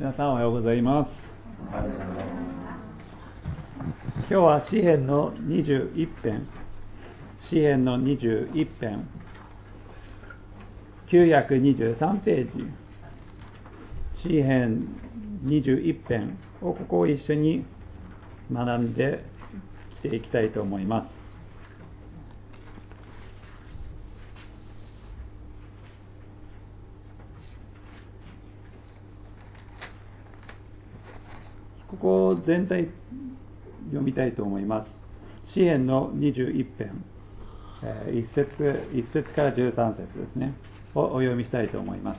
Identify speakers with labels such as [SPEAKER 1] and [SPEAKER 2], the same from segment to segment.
[SPEAKER 1] 皆さんおはようございます。今日は詩編の21編、詩編の21編、923ページ、詩編21編をここを一緒に学んできていきたいと思います。ここを全体読みたいと思います。詩編の21編、1節から13節ですね、をお読みしたいと思います。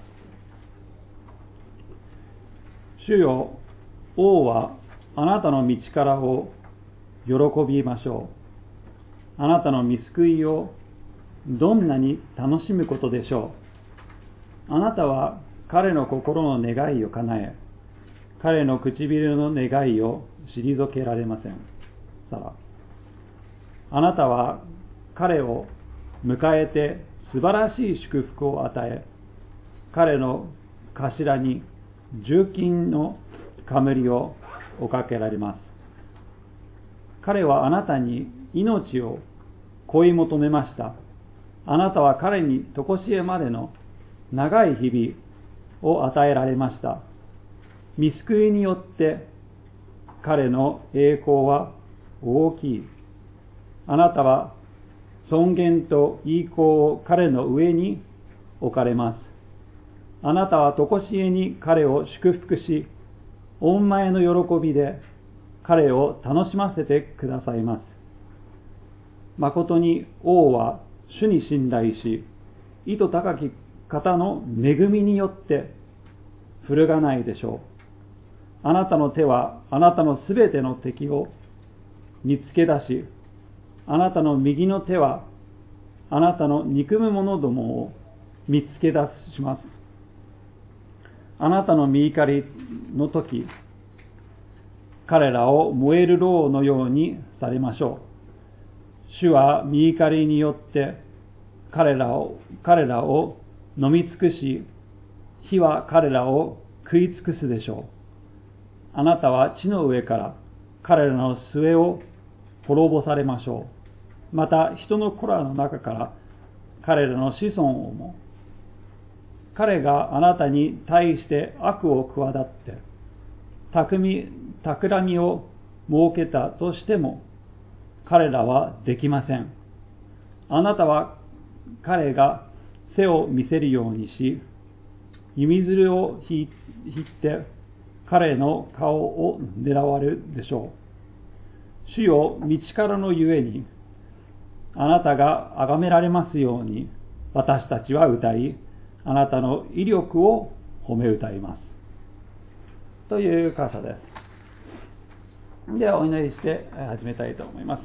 [SPEAKER 1] 主よ、王はあなたの道からを喜びましょう。あなたの御救いをどんなに楽しむことでしょう。あなたは彼の心の願いを叶え、彼の唇の願いを退けられません。さら、あなたは彼を迎えて素晴らしい祝福を与え、彼の頭に重金の冠をおかけられます。彼はあなたに命を恋求めました。あなたは彼に常しえまでの長い日々を与えられました。御救いによって彼の栄光は大きい。あなたは尊厳と栄光を彼の上に置かれます。あなたは常しえに彼を祝福し、御前の喜びで彼を楽しませてくださいます。誠に王は主に信頼し、意図高き方の恵みによって揺るがないでしょう。あなたの手はあなたのすべての敵を見つけ出し、あなたの右の手はあなたの憎む者どもを見つけ出します。あなたの御怒りの時、彼らを燃える炉のようにされましょう。主は御怒りによって彼らを飲み尽くし、火は彼らを食い尽くすでしょう。あなたは地の上から彼らの末を滅ぼされましょう。また人の子らの中から彼らの子孫をも。彼があなたに対して悪を企って企みを設けたとしても彼らはできません。あなたは彼が背を見せるようにし、弓づるを引って彼の顔を狙われるでしょう。主よ、道からのゆえにあなたが崇められますように、私たちは歌い、あなたの威力を褒め歌いますという箇所です。ではお祈りして始めたいと思います。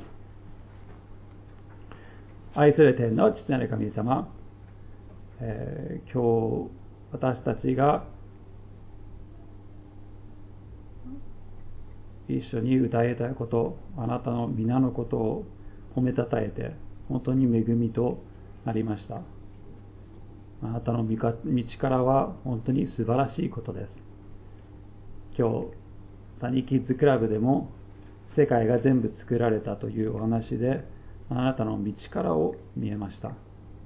[SPEAKER 1] 愛する天の父なる神様、今日私たちが一緒に歌えたこと、あなたの皆のことを褒めたたえて本当に恵みとなりました。あなたの道からは本当に素晴らしいことです。今日サニーキッズクラブでも世界が全部作られたというお話で、あなたの道からを見えました。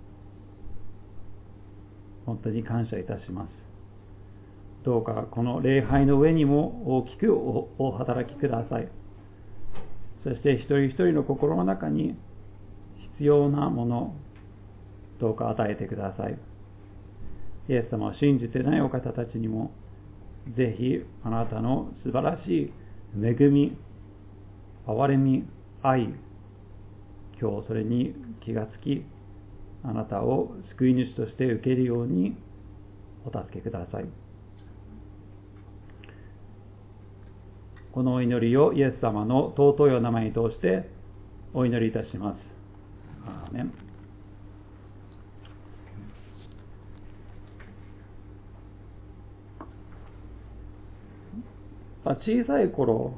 [SPEAKER 1] 本当に感謝いたします。どうかこの礼拝の上にも大きくお働きください。そして一人一人の心の中に必要なもの、どうか与えてください。イエス様を信じてないお方たちにも、ぜひあなたの素晴らしい恵み、憐れみ、愛、今日それに気がつき、あなたを救い主として受けるようにお助けください。このお祈りをイエス様の尊いお名前に通してお祈りいたします。アーメン。小さい頃、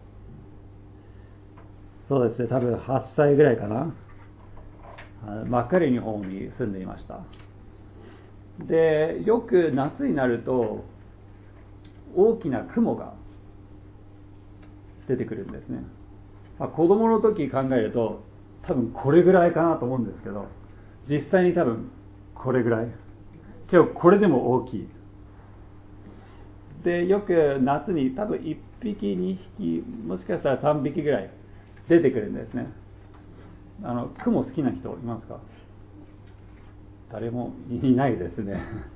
[SPEAKER 1] そうですね、多分8歳ぐらいかな、マッカレニ方に住んでいました。で、よく夏になると大きな雲が出てくるんですね。子供の時考えると多分これぐらいかなと思うんですけど、実際に多分これぐらい、けどこれでも大きい。で、よく夏に多分1匹2匹もしかしたら3匹ぐらい出てくるんですね。雲好きな人いますか？誰もいないですね。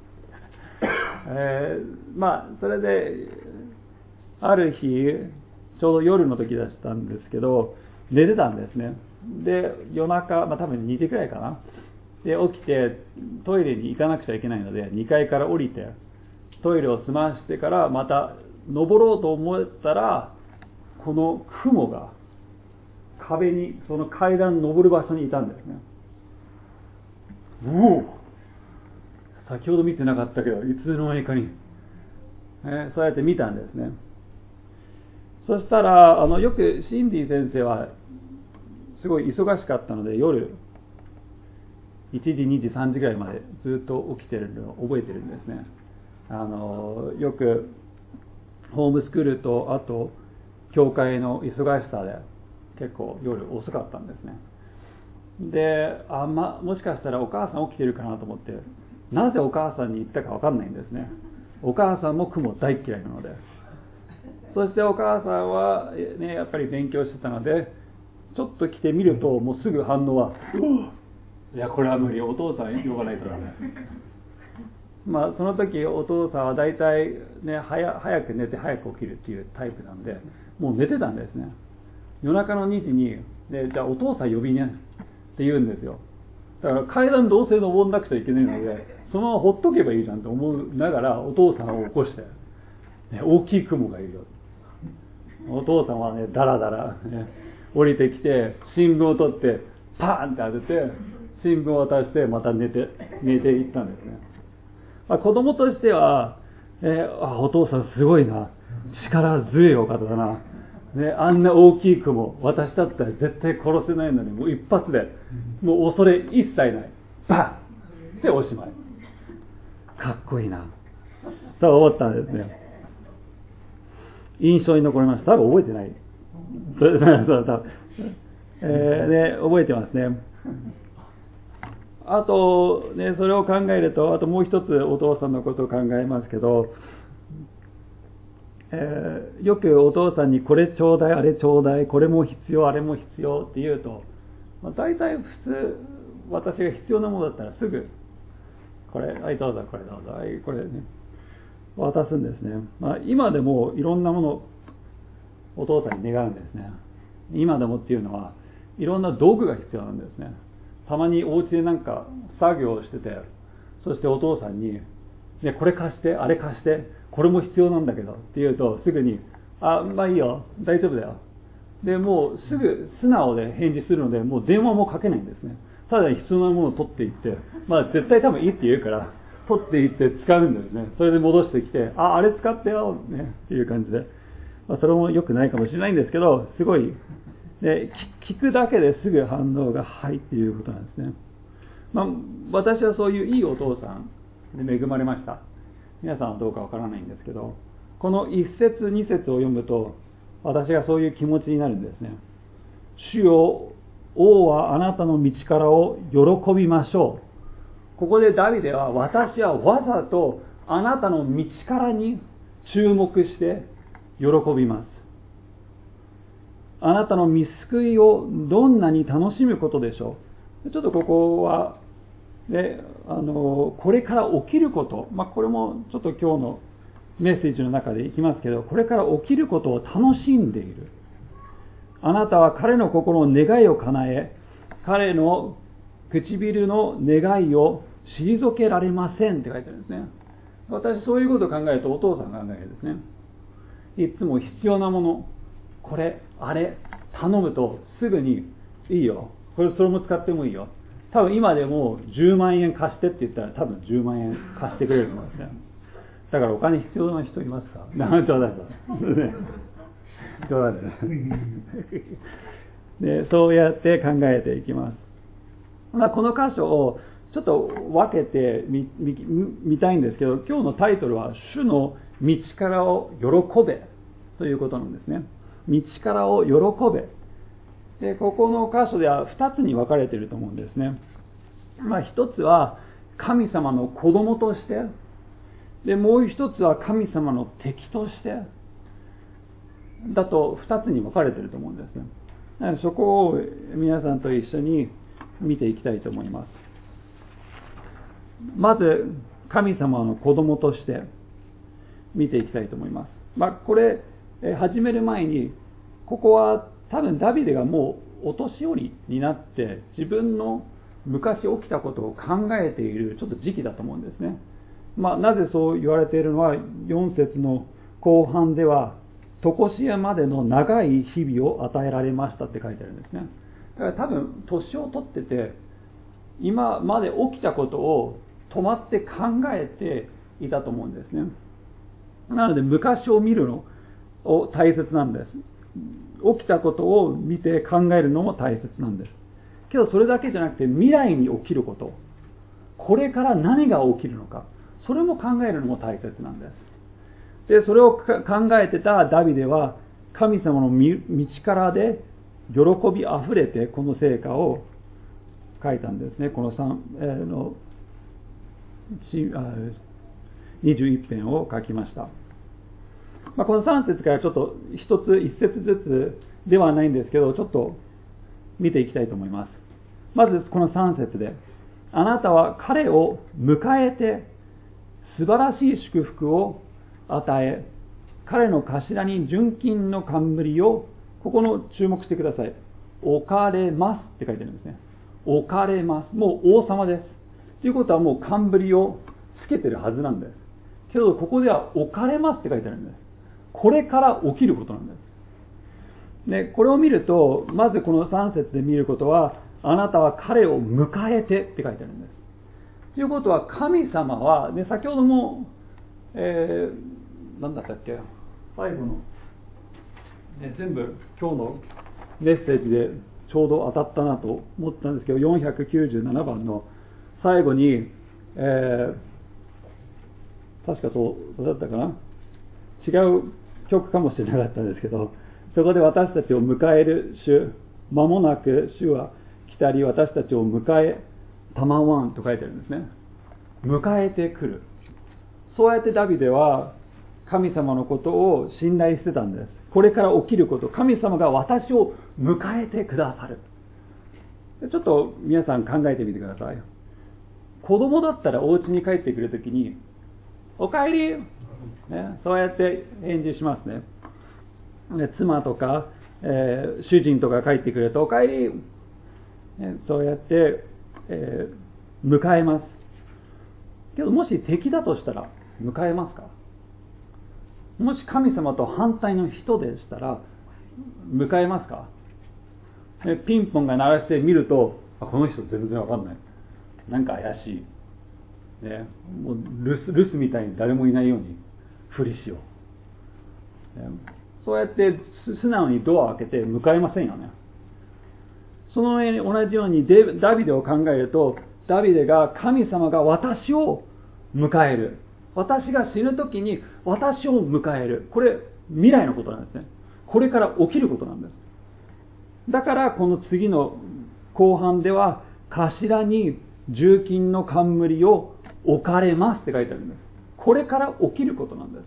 [SPEAKER 1] それである日ちょうど夜の時だったんですけど、寝てたんですね。で、夜中、多分2時くらいかな。で、起きてトイレに行かなくちゃいけないので、2階から降りてトイレを済ましてからまた登ろうと思ったら、この雲が壁に、その階段登る場所にいたんですね。先ほど見てなかったけど、いつの間にかに、そうやって見たんですね。そしたらよくシンディ先生はすごい忙しかったので、夜1時2時3時ぐらいまでずっと起きてるのを覚えてるんですね。よくホームスクールとあと教会の忙しさで結構夜遅かったんですね。で、もしかしたらお母さん起きてるかなと思って、なぜお母さんに言ったか分かんないんですね。お母さんも雲大嫌いなので。そしてお母さんは、やっぱり勉強してたので、ちょっと来てみるともうすぐ反応は、いやこれは無理、お父さん呼ばないとダメ。その時お父さんは大体早く寝て早く起きるっていうタイプなんで、もう寝てたんですね。夜中の2時に、じゃあお父さん呼びねって言うんですよ。だから階段どうせ登んなくちゃいけないので、そのままほっとけばいいじゃんと思いながらお父さんを起こして、大きい雲がいるよ。お父さんはダラダラ、降りてきて新聞を取ってパーンって当てて、新聞を渡してまた寝ていったんですね。子供としては、お父さんすごいな、力強いお方だな、あんな大きい雲、私だったら絶対殺せないのに、もう一発で、もう恐れ一切ない、バンっておしまい。かっこいいなと思ったんですね。印象に残りました。多分覚えてない覚えてますね。あと、それを考えると、あともう一つお父さんのことを考えますけど、よくお父さんにこれちょうだい、あれちょうだい、これも必要、あれも必要って言うと、大体普通私が必要なものだったらすぐこれ、はいどうぞ、これどうぞ、はいこれね渡すんですね。今でもいろんなものをお父さんに願うんですね。今でもっていうのはいろんな道具が必要なんですね。たまにお家でなんか作業をしてて、そしてお父さんに、これ貸して、あれ貸して、これも必要なんだけどって言うと、すぐにいいよ、大丈夫だよ。でもうすぐ素直で返事するので、もう電話もかけないんですね。ただ必要なものを取っていって、絶対多分いいって言うから取っていって使うんですね。それで戻してきて、あれ使ってよ、っていう感じで、それも良くないかもしれないんですけど、すごい聞くだけですぐ反応がはいっていうことなんですね。私はそういういいお父さんで恵まれました。皆さんはどうかわからないんですけど、この1節2節を読むと私がそういう気持ちになるんですね。主よ、王はあなたの道からを喜びましょう。ここでダビデは、私はわざとあなたの道からに注目して喜びます。あなたの御救いをどんなに楽しむことでしょう。ちょっとここは、これから起きること、これもちょっと今日のメッセージの中でいきますけど、これから起きることを楽しんでいる。あなたは彼の心の願いを叶え、彼の唇の願いを退けられませんって書いてあるんですね。私そういうことを考えるとお父さんが考えるんですね。いつも必要なもの、これあれ頼むとすぐにいいよ、それも使ってもいいよ、多分今でも10万円貸してって言ったら多分10万円貸してくれると思うんですね。だからお金必要な人いますか？冗談冗談でそうやって考えていきます。この箇所をちょっと分けて見たいんですけど、今日のタイトルは主の道からを喜べということなんですね。道からを喜べ。で、ここの箇所では2つに分かれていると思うんですね。一つは神様の子供として、でもう一つは神様の敵としてだと2つに分かれていると思うんですね。そこを皆さんと一緒に見ていきたいと思います。まず神様の子供として見ていきたいと思います。これ始める前に、ここは多分ダビデがもうお年寄りになって自分の昔起きたことを考えているちょっと時期だと思うんですね。なぜそう言われているのは、4節の後半では常しえまでの長い日々を与えられましたって書いてあるんですね。だから多分年を取ってて、今まで起きたことを止まって考えていたと思うんですね。なので昔を見るのを大切なんです。起きたことを見て考えるのも大切なんです。けどそれだけじゃなくて、未来に起きること、これから何が起きるのか、それも考えるのも大切なんです。で、それを考えてたダビデは、神様の道からで喜びあふれてこの聖歌を書いたんですね。この21編を書きました。この3節からちょっと一節ずつではないんですけど、ちょっと見ていきたいと思います。まずこの3節で、あなたは彼を迎えて素晴らしい祝福を与え、彼の頭に純金の冠を、ここの注目してください。置かれますって書いてあるんですね。置かれます。もう王様です。ということはもう冠をつけてるはずなんです。けどここでは置かれますって書いてあるんです。これから起きることなんです。で、これを見ると、まずこの3節で見ることは、あなたは彼を迎えてって書いてあるんです。ということは、神様は、ね、先ほども、何だったっけ、最後の、ね、全部今日のメッセージでちょうど当たったなと思ったんですけど、497番の最後に、確かそうだったかな、違う曲かもしれなかったんですけど、そこで私たちを迎える主、間もなく主は来たり、私たちを迎えたまわんと書いてあるんですね。迎えてくる。そうやってダビデは神様のことを信頼してたんです。これから起きること、神様が私を迎えてくださる。ちょっと皆さん考えてみてください。子供だったらお家に帰ってくるときに、おかえり、ね、そうやって返事しますね。で、妻とか、主人とか帰ってくると、おかえり、ね、そうやって、迎えます。けどもし敵だとしたら迎えますか？もし神様と反対の人でしたら迎えますか？ピンポンが鳴らしてみると、この人全然わかんない、なんか怪しい、ね、もう留守みたいに誰もいないようにふりしよう、ね、そうやって素直にドアを開けて迎えませんよね。その上に同じようにダビデを考えると、ダビデが神様が私を迎える、私が死ぬ時に私を迎える、これ未来のことなんですね。これから起きることなんです。だからこの次の後半では、頭に純金の冠を置かれますって書いてあるんです。これから起きることなんです。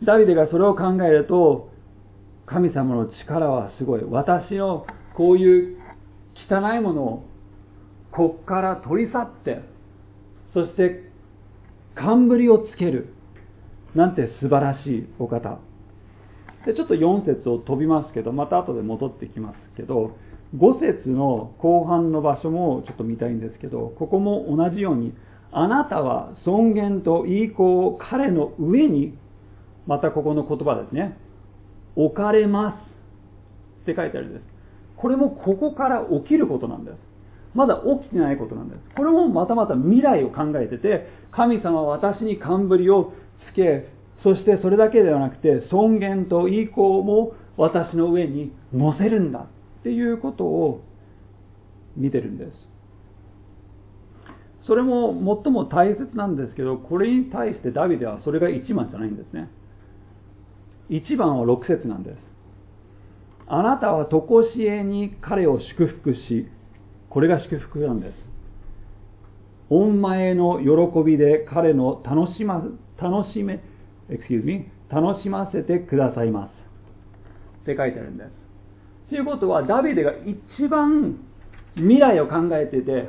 [SPEAKER 1] ダビデがそれを考えると、神様の力はすごい。私のこういう汚いものをこっから取り去って、そして冠をつけるなんて素晴らしいお方で、ちょっと4節を飛びますけど、また後で戻ってきますけど、5節の後半の場所もちょっと見たいんですけど、ここも同じように、あなたは尊厳と栄光を彼の上に、またここの言葉ですね、置かれますって書いてあるんです。これもここから起きることなんです。まだ起きてないことなんです。これもまた未来を考えてて、神様は私に冠をつけ、そしてそれだけではなくて、尊厳と栄光も私の上に乗せるんだっていうことを見てるんです。 それも最も大切なんですけど、これに対してダビデはそれが一番じゃないんですね。一番は6節なんです。あなたは常しえに彼を祝福し、これが祝福なんです。御前の喜びで彼の楽しませてくださいますって書いてあるんです。ということは、ダビデが一番未来を考えていて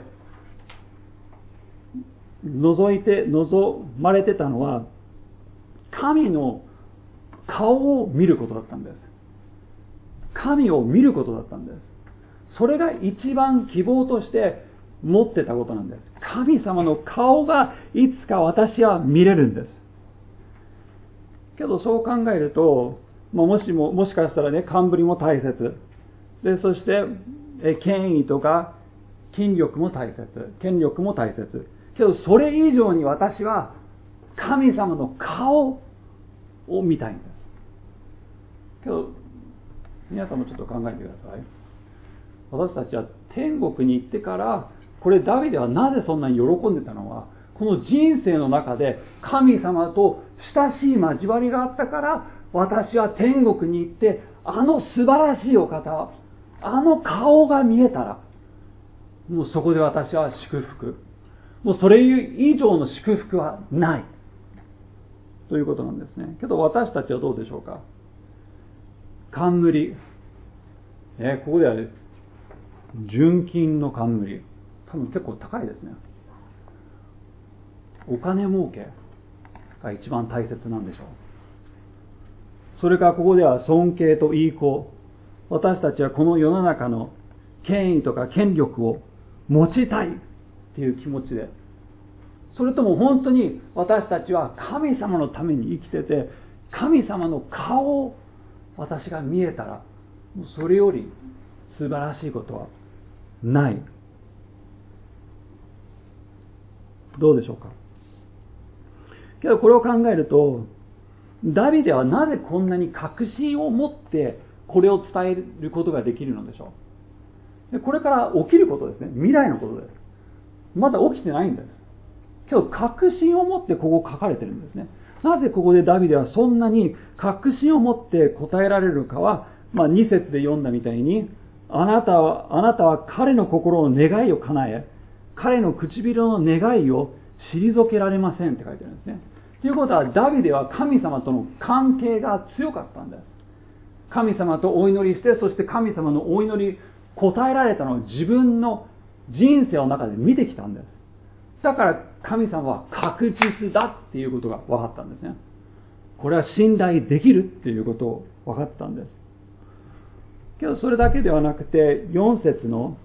[SPEAKER 1] 望まれてたのは、神の顔を見ることだったんです。神を見ることだったんです。それが一番希望として持ってたことなんです。神様の顔がいつか私は見れるんです。けどそう考えると、もしかしたらね、冠も大切で、そして権威とか権力も大切けど、それ以上に私は神様の顔を見たいんです。けど皆さんもちょっと考えてください。私たちは天国に行ってから、これダビデはなぜそんなに喜んでたのは、この人生の中で神様と親しい交わりがあったから、私は天国に行って、あの素晴らしいお方、あの顔が見えたら、もうそこで私は祝福、もうそれ以上の祝福はないということなんですね。けど私たちはどうでしょうか。冠、ここでは純金の冠、多分結構高いですね。お金儲けが一番大切なんでしょう。それからここでは尊敬と栄光、私たちはこの世の中の権威とか権力を持ちたいっていう気持ちで、それとも本当に私たちは神様のために生きてて、神様の顔を私が見えたら、それより素晴らしいことはない。どうでしょうか。けどこれを考えると、ダビデはなぜこんなに確信を持ってこれを伝えることができるのでしょう。でこれから起きることですね。未来のことです。まだ起きてないんです。けど確信を持ってここ書かれてるんですね。なぜここでダビデはそんなに確信を持って答えられるかは、2節で読んだみたいに、あなたは彼の心の願いを叶え、彼の唇の願いを退けられませんって書いてあるんですね。ということは、ダビデは神様との関係が強かったんです。神様とお祈りして、そして神様のお祈り答えられたのを自分の人生の中で見てきたんです。だから神様は確実だっていうことが分かったんですね。これは信頼できるっていうことを分かったんです。けどそれだけではなくて、4節の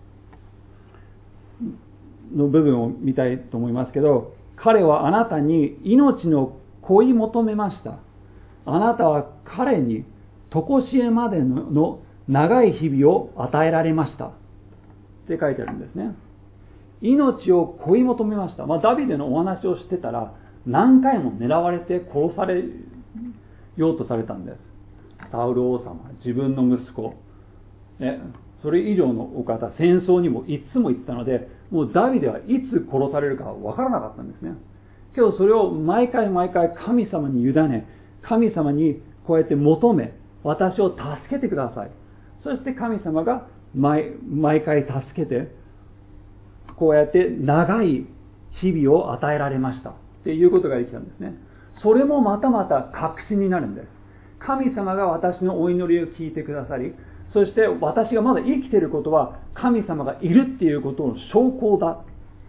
[SPEAKER 1] 部分を見たいと思いますけど、彼はあなたに命の子を求めました。あなたは彼に常しえまでの長い日々を与えられましたって書いてあるんですね。命を追い求めました。ダビデのお話をしてたら、何回も狙われて殺されようとされたんです。サウル王様、自分の息子、それ以上のお方、戦争にもいつも行ったので、もうダビデはいつ殺されるか分からなかったんですね。けどそれを毎回神様に委ね、神様にこうやって求め、私を助けてください。そして神様が毎回助けて、こうやって長い日々を与えられましたっていうことができたんですね。それもまた確信になるんです。神様が私のお祈りを聞いてくださり、そして私がまだ生きていることは神様がいるっていうことの証拠だ。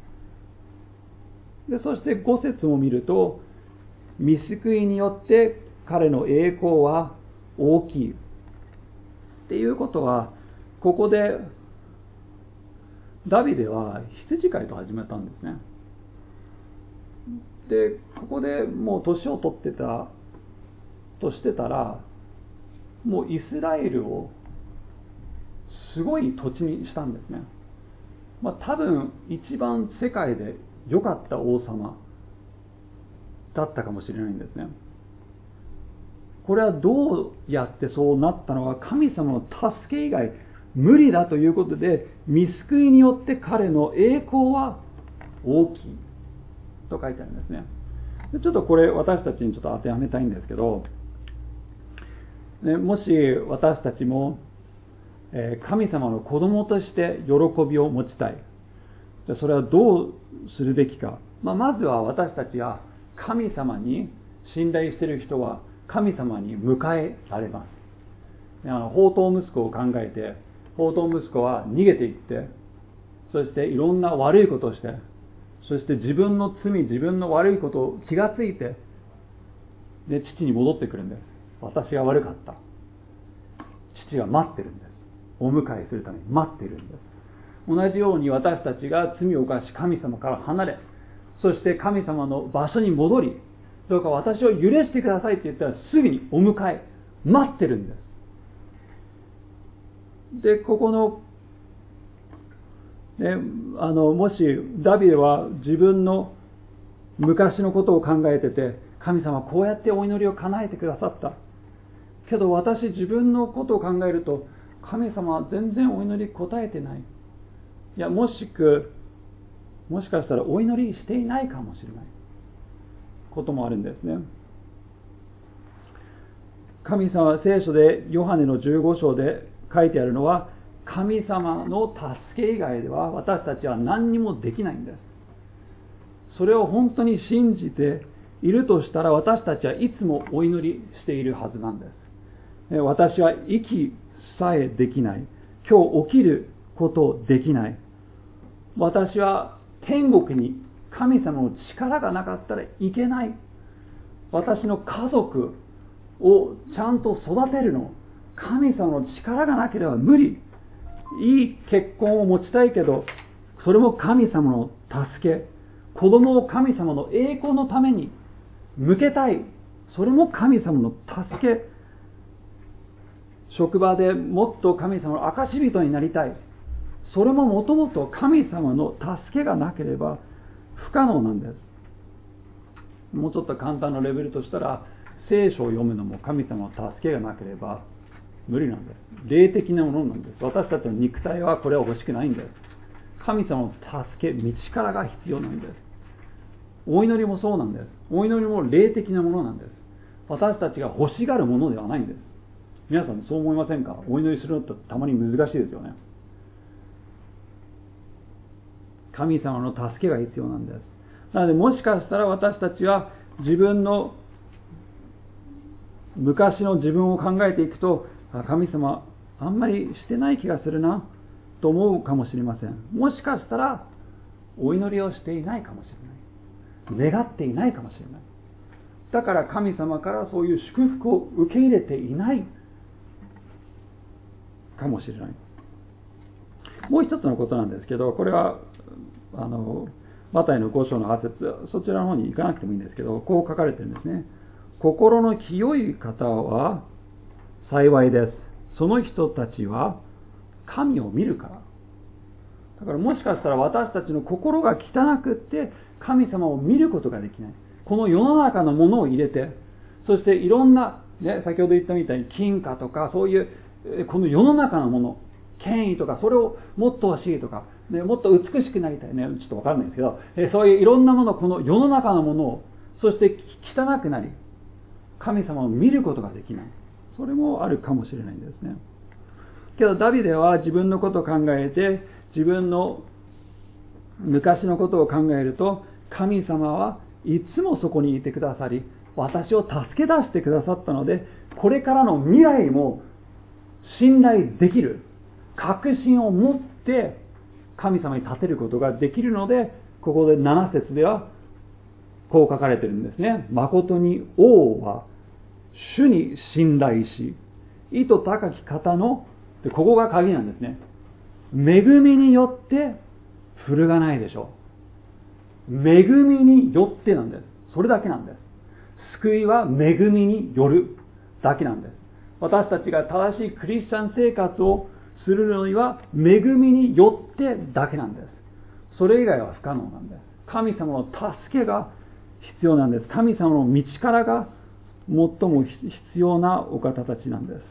[SPEAKER 1] でそして5節を見ると、御救いによって彼の栄光は大きいっていうことは、ここでダビデは羊飼いと始めたんですね。でここでもう年を取ってたとしてたら、もうイスラエルをすごい土地にしたんですね。多分一番世界で良かった王様だったかもしれないんですね。これはどうやってそうなったのか、神様の助け以外無理だということで、御救いによって彼の栄光は大きいと書いてあるんですね。でちょっとこれ私たちにちょっと当てはめたいんですけど、もし私たちも神様の子供として喜びを持ちたい。それはどうするべきか。まずは私たちが神様に信頼している人は神様に迎えられます。放蕩息子を考えて、放蕩息子は逃げていって、そしていろんな悪いことをして、そして自分の罪、自分の悪いことを気がついて、で父に戻ってくるんです。私が悪かった。父が待ってるんです。お迎えするために待っているんです。同じように私たちが罪を犯し神様から離れ、そして神様の場所に戻り、どうか私を許してくださいって言ったらすぐにお迎え、待ってるんです。で、ここの、もしダビデは自分の昔のことを考えてて、神様こうやってお祈りを叶えてくださった。けど私自分のことを考えると、神様は全然お祈り答えてない。いや、もしかしたらお祈りしていないかもしれないこともあるんですね。神様は聖書でヨハネの15章で書いてあるのは、神様の助け以外では私たちは何にもできないんです。それを本当に信じているとしたら、私たちはいつもお祈りしているはずなんです。私は息さえできない。今日起きることできない。私は天国に神様の力がなかったらいけない。私の家族をちゃんと育てるの、神様の力がなければ無理。いい結婚を持ちたいけど、それも神様の助け。子供を神様の栄光のために向けたい。それも神様の助け。職場でもっと神様の証人になりたい。それももともと神様の助けがなければ不可能なんです。もうちょっと簡単なレベルとしたら、聖書を読むのも神様の助けがなければ無理なんです。霊的なものなんです。私たちの肉体はこれは欲しくないんです。神様の助け、道からが必要なんです。お祈りもそうなんです。お祈りも霊的なものなんです。私たちが欲しがるものではないんです。皆さんそう思いませんか？お祈りするのってたまに難しいですよね。神様の助けが必要なんです。なので、もしかしたら私たちは自分の昔の自分を考えていくと、神様あんまりしてない気がするなと思うかもしれません。もしかしたらお祈りをしていないかもしれない。願っていないかもしれない。だから神様からそういう祝福を受け入れていないかもしれない。もう一つのことなんですけど、これはマタイの5章の8節、そちらの方に行かなくてもいいんですけど、こう書かれてるんですね。心の清い方は幸いです。その人たちは神を見るから。だからもしかしたら私たちの心が汚くって神様を見ることができない。この世の中のものを入れて、そしていろんな、先ほど言ったみたいに金貨とか、そういうこの世の中のもの、権威とか、それをもっと欲しいとか、もっと美しくなりたいね、ちょっとわかんないですけど、そういういろんなもの、この世の中のものを、そして汚くなり、神様を見ることができない。それもあるかもしれないんですね。けどダビデは自分のことを考えて、自分の昔のことを考えると、神様はいつもそこにいてくださり、私を助け出してくださったので、これからの未来も信頼できる、確信を持って神様に立てることができるので、ここで7節ではこう書かれているんですね。誠に王は主に信頼し、意図高き方の、ここが鍵なんですね。恵みによって振るがないでしょう。恵みによってなんです。それだけなんです。救いは恵みによるだけなんです。私たちが正しいクリスチャン生活をするのには恵みによってだけなんです。それ以外は不可能なんです。神様の助けが必要なんです。神様の道からが最も必要なお方たちなんです。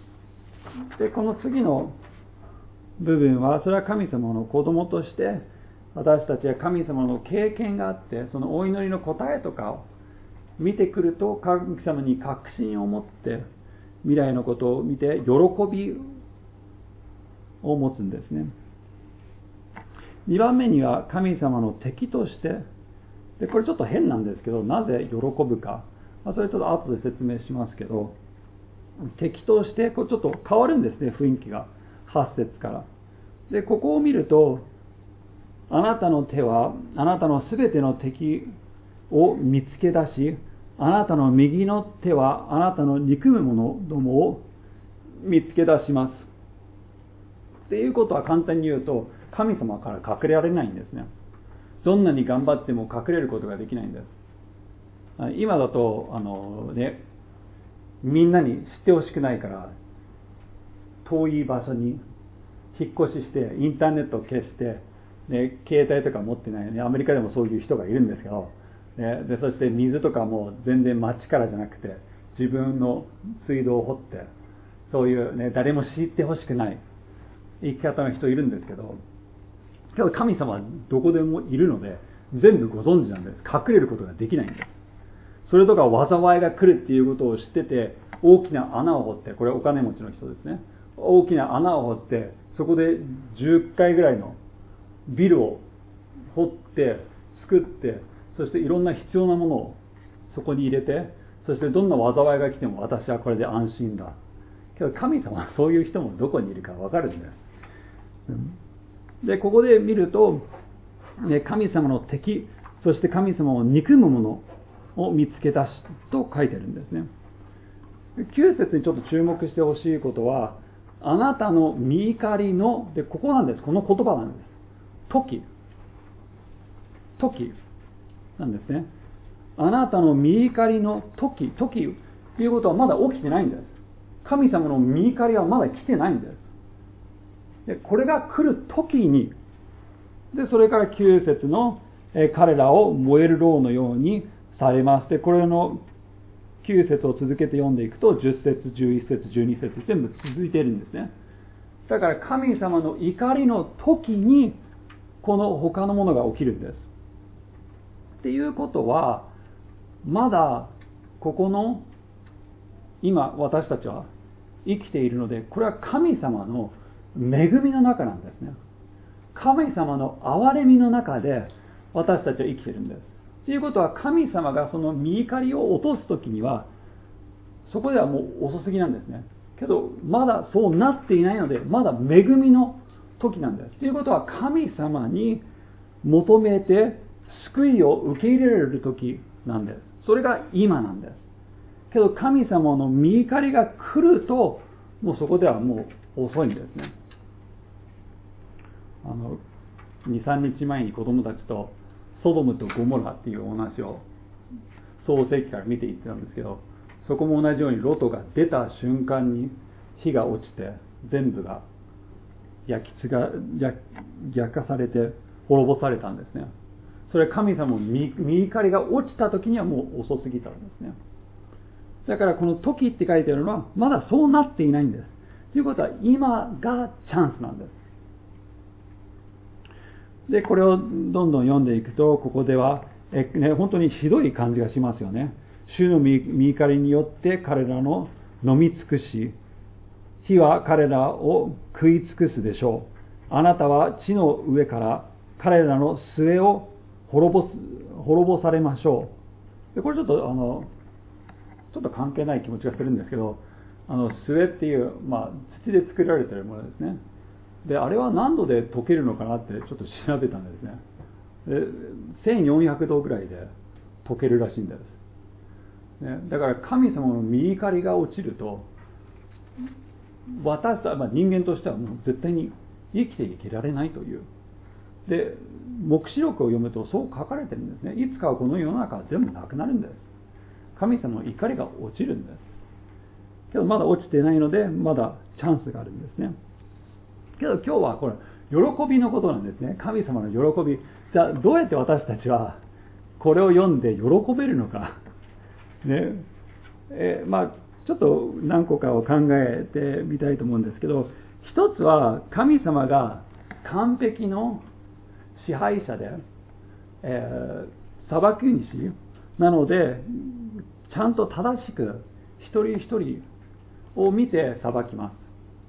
[SPEAKER 1] で、この次の部分は、それは神様の子供として私たちは神様の経験があって、そのお祈りの答えとかを見てくると、神様に確信を持って未来のことを見て喜びを持つんですね。2番目には神様の敵として、でこれちょっと変なんですけど、なぜ喜ぶか、それちょっと後で説明しますけど、敵としてこうちょっと変わるんですね、雰囲気が8節から。でここを見ると、あなたの手はあなたのすべての敵を見つけ出し、あなたの右の手はあなたの憎む者どもを見つけ出します。っていうことは簡単に言うと、神様から隠れられないんですね。どんなに頑張っても隠れることができないんです。今だとみんなに知ってほしくないから、遠い場所に引っ越ししてインターネットを消して、携帯とか持ってない、アメリカでもそういう人がいるんですけど、でそして水とかも全然町からじゃなくて自分の水道を掘って、そういう、誰も知ってほしくない生き方の人いるんですけど、神様はどこでもいるので全部ご存知なんです。隠れることができないんです。それとか災いが来るっていうことを知ってて、大きな穴を掘って、これお金持ちの人ですね、大きな穴を掘って、そこで10階ぐらいのビルを掘って作って、そしていろんな必要なものをそこに入れて、そしてどんな災いが来ても私はこれで安心だ。けど神様はそういう人もどこにいるか分かるんです。でここで見ると、神様の敵、そして神様を憎む者を見つけ出しと書いてるんですね。9節にちょっと注目してほしいことは、あなたの御怒りの、でここなんです。この言葉なんです。時なんですね。あなたの御怒りの時ということはまだ起きてないんです。神様の御怒りはまだ来てないんです。でこれが来る時に、でそれから9節の彼らを燃える炉のようにされます。でこれの9節を続けて読んでいくと、10節11節12節全部続いているんですね。だから神様の怒りの時にこの他のものが起きるんです。っていうことは、まだここの今私たちは生きているので、これは神様の恵みの中なんですね。神様の憐れみの中で私たちは生きているんです。ということは、神様がその御怒りを落とすときには、そこではもう遅すぎなんですね。けどまだそうなっていないので、まだ恵みの時なんです。ということは、神様に求めて救いを受け入れられる時なんです。それが今なんです。けど神様の御怒りが来ると、もうそこではもう遅いんですね。2、3日前に子供たちとソドムとゴモラっていうお話を創世記から見ていってたんですけど、そこも同じようにロトが出た瞬間に火が落ちて、全部が焼かされて滅ぼされたんですね。それは神様の御怒りが落ちた時にはもう遅すぎたんですね。だからこの時って書いてあるのは、まだそうなっていないんです。ということは、今がチャンスなんです。でこれをどんどん読んでいくと、ここでは本当にひどい感じがしますよね。主の御怒りによって彼らの飲み尽くし、火は彼らを食い尽くすでしょう。あなたは地の上から彼らの末を滅ぼされましょう。でこれちょっと関係ない気持ちがするんですけど、末っていう、土で作られているものですね。であれは何度で溶けるのかなってちょっと調べたんですね。で1400度ぐらいで溶けるらしいんです、ね。だから神様の御怒りが落ちると、私たち、人間としてはもう絶対に生きていけられないという。で黙示録を読むとそう書かれてるんですね。いつかはこの世の中は全部なくなるんです。神様の怒りが落ちるんです。けどまだ落ちてないので、まだチャンスがあるんですね。けど今日はこれ喜びのことなんですね。神様の喜び。じゃあどうやって私たちはこれを読んで喜べるのか、ね。ちょっと何個かを考えてみたいと思うんですけど、一つは神様が完璧の支配者で、裁き主なので、ちゃんと正しく一人一人を見て裁きます。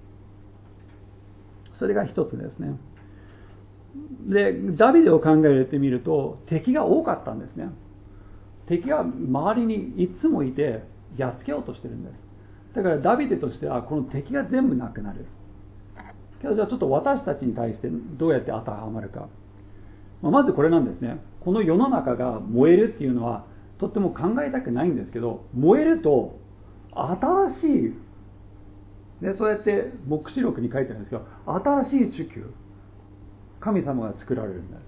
[SPEAKER 1] それが一つですね。で、ダビデを考えてみると、敵が多かったんですね。敵が周りにいつもいて、やっつけようとしてるんです。だからダビデとしては、この敵が全部なくなる。けど、じゃあちょっと私たちに対してどうやって当てはまるか。まずこれなんですね。この世の中が燃えるっていうのは、とっても考えたくないんですけど、燃えると、新しい、でそうやって黙示録に書いてあるんですけど、新しい地球、神様が作られるんです。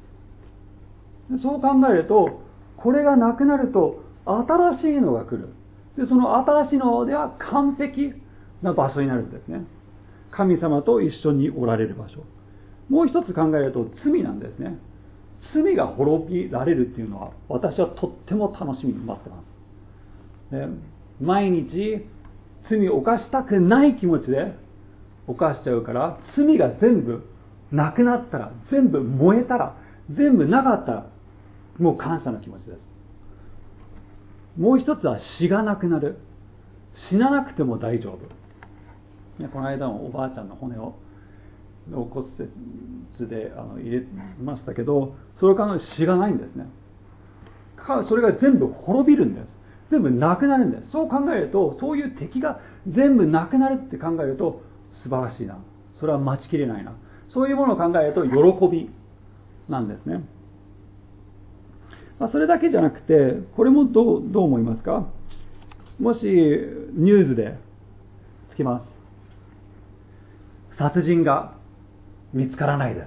[SPEAKER 1] でそう考えると、これがなくなると、新しいのが来る。でその新しいのでは完璧な場所になるんですね。神様と一緒におられる場所。もう一つ考えると、罪なんですね。罪が滅びられるっていうのは、私はとっても楽しみに待ってます。で毎日罪を犯したくない気持ちで犯しちゃうから、罪が全部なくなったら、全部燃えたら、全部なかったら、もう感謝の気持ちです。もう一つは死がなくなる。死ななくても大丈夫。この間のおばあちゃんの骨を骨折で入れましたけど、それから死がないんですね。それが全部滅びるんです。全部なくなるんです。そう考えると、そういう敵が全部なくなるって考えると素晴らしいな。それは待ちきれないな。そういうものを考えると喜びなんですね。それだけじゃなくて、これもどう思いますか？もしニュースでつきます。殺人が見つからないです。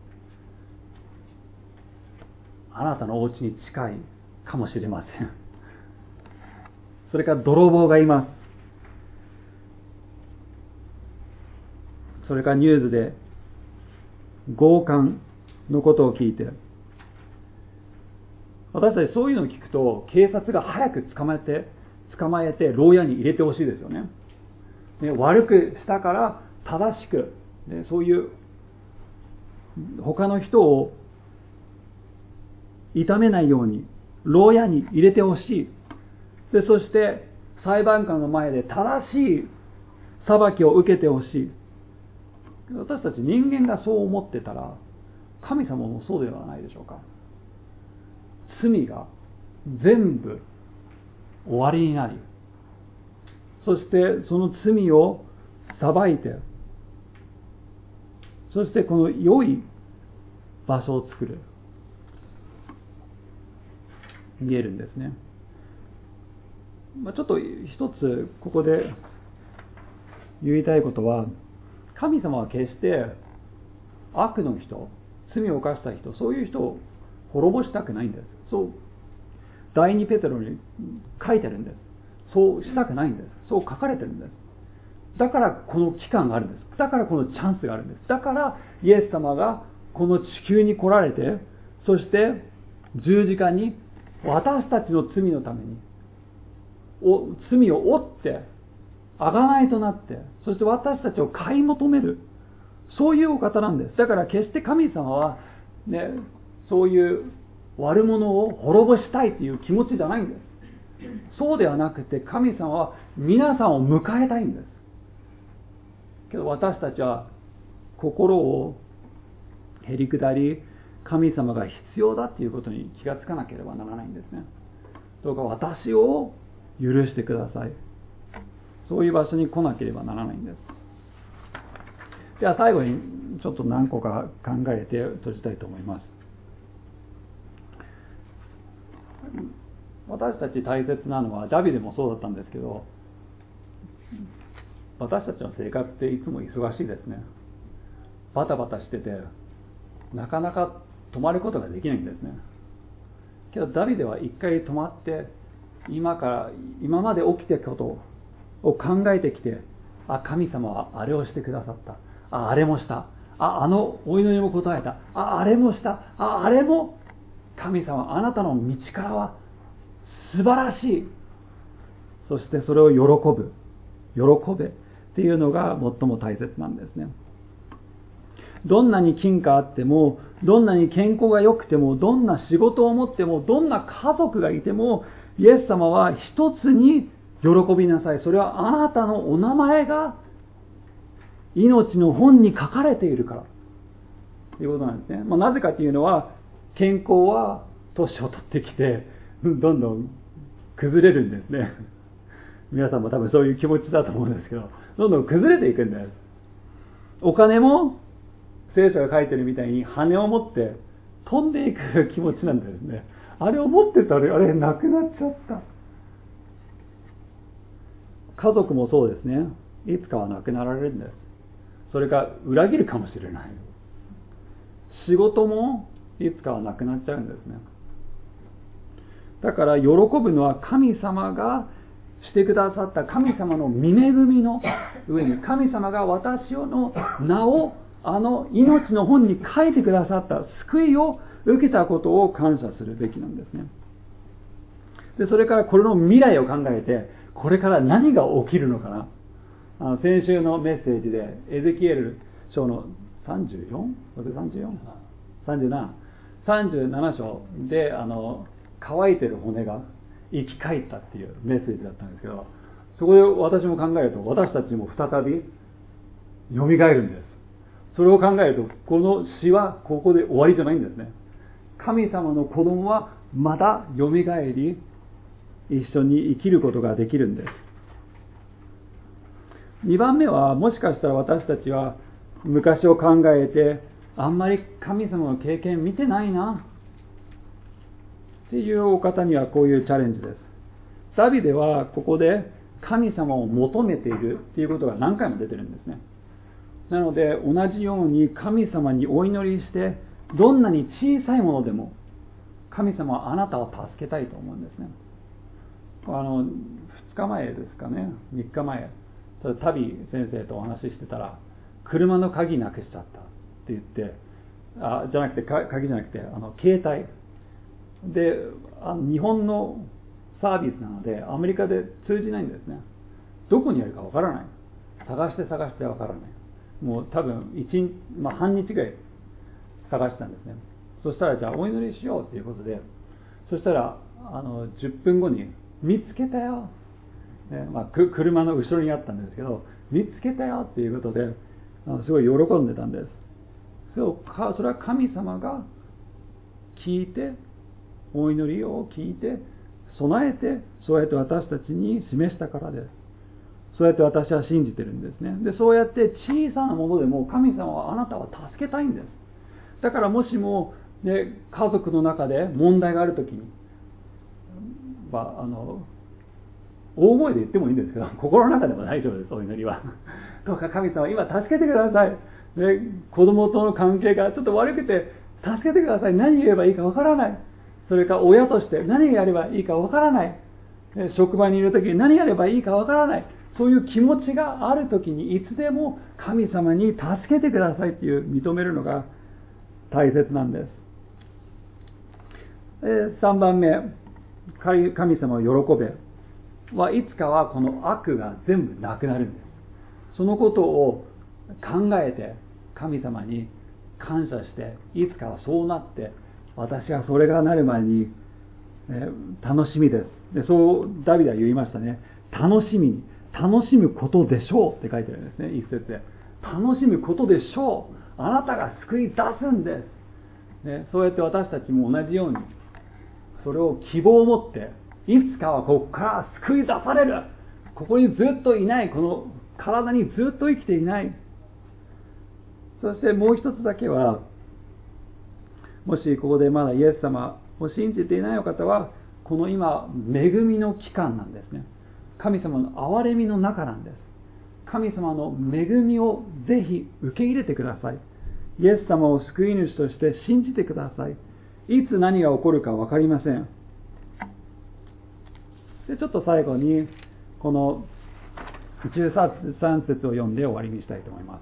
[SPEAKER 1] あなたのお家に近いかもしれません。それから泥棒がいます。それからニュースで強姦のことを聞いて、私たちそういうのを聞くと、警察が早く捕まえて牢屋に入れてほしいですよね。悪くしたから正しく、そういう他の人を痛めないように牢屋に入れてほしい。そして裁判官の前で正しい裁きを受けてほしい。私たち人間がそう思ってたら、神様もそうではないでしょうか。罪が全部終わりになり、そしてその罪を裁いて、そしてこの良い場所を作る、見えるんですね。ちょっと一つここで言いたいことは、神様は決して悪の人、罪を犯した人、そういう人を滅ぼしたくないんです。そう第2ペテロに書いてるんです。そうしたくないんです。そう書かれてるんです。だからこの期間があるんです。だからこのチャンスがあるんです。だからイエス様がこの地球に来られて、そして十字架に私たちの罪のために罪を負って贖いとなって、そして私たちを買い求める、そういうお方なんです。だから決して神様はね、そういう悪者を滅ぼしたいという気持ちじゃないんです。そうではなくて、神様は皆さんを迎えたいんです。けど私たちは心をへりくだり、神様が必要だということに気がつかなければならないんですね。どうか私を許してください。そういう場所に来なければならないんです。では最後にちょっと何個か考えて閉じたいと思います。私たち大切なのは、ダビデもそうだったんですけど、私たちの生活っていつも忙しいですね。バタバタしてて、なかなか止まることができないんですね。けどダビデは一回止まって、今まで起きていることを考えてきて、神様はあれをしてくださった。あれもした。あのお祈りも答えた。あれもした。あれも、神様、あなたの道からは素晴らしい。そしてそれを喜べっていうのが最も大切なんですね。 どんなに金があっても、どんなに健康が良くても、どんな仕事を持っても、どんな家族がいても、イエス様は一つに喜びなさい。それはあなたのお名前が命の本に書かれているからということなんですね。なぜかというのは、健康は年を取ってきてどんどん崩れるんですね。皆さんも多分そういう気持ちだと思うんですけど、どんどん崩れていくんです。お金も聖書が書いてるみたいに羽を持って飛んでいく気持ちなんですね。あれを持ってたらあれなくなっちゃった。家族もそうですね。いつかはなくなられるんです。それか裏切るかもしれない。仕事もいつかはなくなっちゃうんですね。だから喜ぶのは神様がしてくださった神様の御恵みの上に、神様が私の名をあの命の本に書いてくださった救いを受けたことを感謝するべきなんですね。でそれからこれの未来を考えて、これから何が起きるのかな。先週のメッセージでエゼキエル書の 37章で乾いてる骨が生き返ったっていうメッセージだったんですけど、そこで私も考えると、私たちも再び蘇るんです。それを考えると、この死はここで終わりじゃないんですね。神様の子供はまた蘇り、一緒に生きることができるんです。2番目は、もしかしたら私たちは昔を考えて、あんまり神様の経験見てないなっていうお方にはこういうチャレンジです。ダビデはここで神様を求めているっていうことが何回も出てるんですね。なので同じように神様にお祈りして、どんなに小さいものでも神様はあなたを助けたいと思うんですね。2日前ですかね、3日前、旅先生とお話ししてたら、車の鍵なくしちゃったって言って、じゃなくて鍵じゃなくて携帯で、日本のサービスなのでアメリカで通じないんですね。どこにあるかわからない。探してわからない。もう多分半日ぐらい探したんですね。そしたら、じゃあお祈りしようということで、そしたら10分後に見つけたよ、車の後ろにあったんですけど、見つけたよっていうことですごい喜んでたんです。それは神様が聞いて、お祈りを聞いて備えて、そうやって私たちに示したからです。そうやって私は信じてるんですね。でそうやって小さなものでも神様はあなたを助けたいんです。だからもしも、家族の中で問題があるときに、大声で言ってもいいんですけど、心の中でも大丈夫です。お祈りはどうか神様今助けてください、子供との関係がちょっと悪くて助けてください。何言えばいいかわからない。それから親として何やればいいかわからない。職場にいるときに何やればいいかわからない。そういう気持ちがあるときに、いつでも神様に助けてくださいっていう認めるのが大切なんです。3番目、神様を喜べはいつかはこの悪が全部なくなるんです。そのことを考えて神様に感謝して、いつかはそうなって、私はそれがなる前に、楽しみです。でそうダビデは言いましたね。楽しむことでしょうって書いてあるんですね、一節で。楽しむことでしょう。あなたが救い出すんです、そうやって私たちも同じように、それを希望を持って、いつかはここから救い出される。ここにずっといない、この体にずっと生きていない。そしてもう一つだけは、もしここでまだイエス様を信じていないお方は、この今恵みの期間なんですね。神様の憐れみの中なんです。神様の恵みをぜひ受け入れてください。イエス様を救い主として信じてください。いつ何が起こるか分かりません。でちょっと最後にこの13節を読んで終わりにしたいと思います。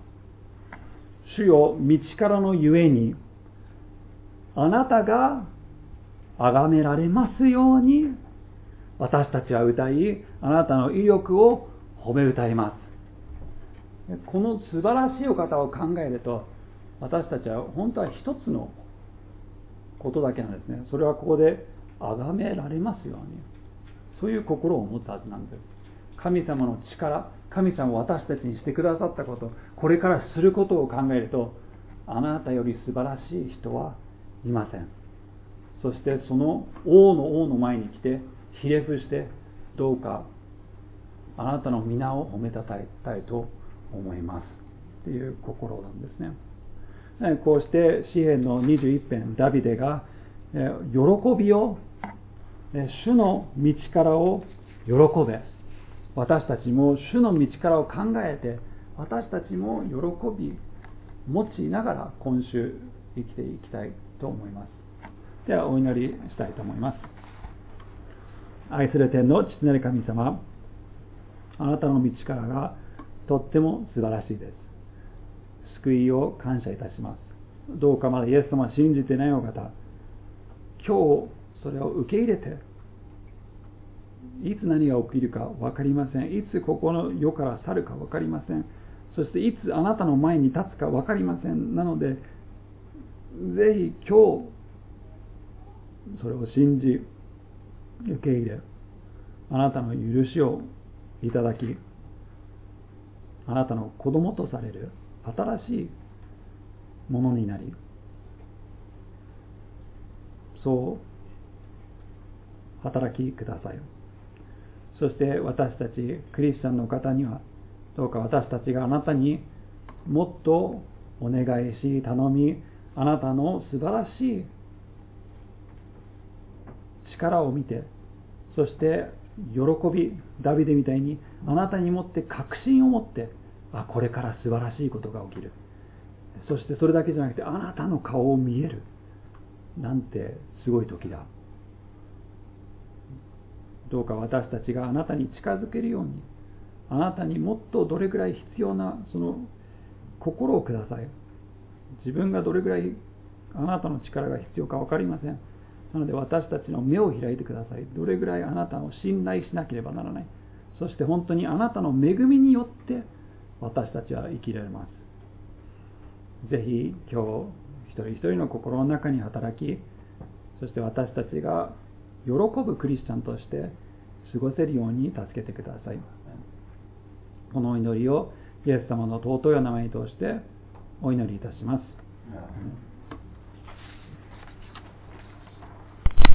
[SPEAKER 1] 主よ、道からのゆえにあなたが崇められますように、私たちは歌い、あなたの威力を褒め歌います。この素晴らしいお方を考えると、 私たちは本当は一つのことだけなんですね。それはここで崇められますように、そういう心を持つはずなんです。神様の力、神様は私たちにしてくださったこと、これからすることを考えると、あなたより素晴らしい人はいません。そしてその王の前に来てひれ伏して、どうかあなたの皆を褒めたたえたいと思いますという心なんですね。こうして詩編の21編、ダビデが喜びを、主の道からを喜べ、私たちも主の道からを考えて、私たちも喜び持ちながら今週生きていきたいと思います。ではお祈りしたいと思います。愛する天の父なる神様、あなたの道からがとっても素晴らしいです。救いを感謝いたします。どうかまだイエス様を信じていないお方、今日それを受け入れて、いつ何が起きるか分かりません。いつここの世から去るか分かりません。そしていつあなたの前に立つか分かりません。なのでぜひ今日それを信じ受け入れ、あなたの許しをいただき、あなたの子供とされる新しいものになり、そう働きください。そして私たちクリスチャンの方には、どうか私たちがあなたにもっとお願いし頼み、あなたの素晴らしい力を見て、そして喜び、ダビデみたいにあなたにもって確信を持って、これから素晴らしいことが起きる、そしてそれだけじゃなくてあなたの顔を見えるなんてすごい時だ。どうか私たちがあなたに近づけるように、あなたにもっとどれくらい必要なその心をください。自分がどれくらいあなたの力が必要か分かりません。なので私たちの目を開いてください。どれくらいあなたを信頼しなければならない。そして本当にあなたの恵みによって私たちは生きられます。ぜひ今日一人一人の心の中に働き、そして私たちが喜ぶクリスチャンとして過ごせるように助けてください。このお祈りをイエス様の尊いお名前に通してお祈りいたします。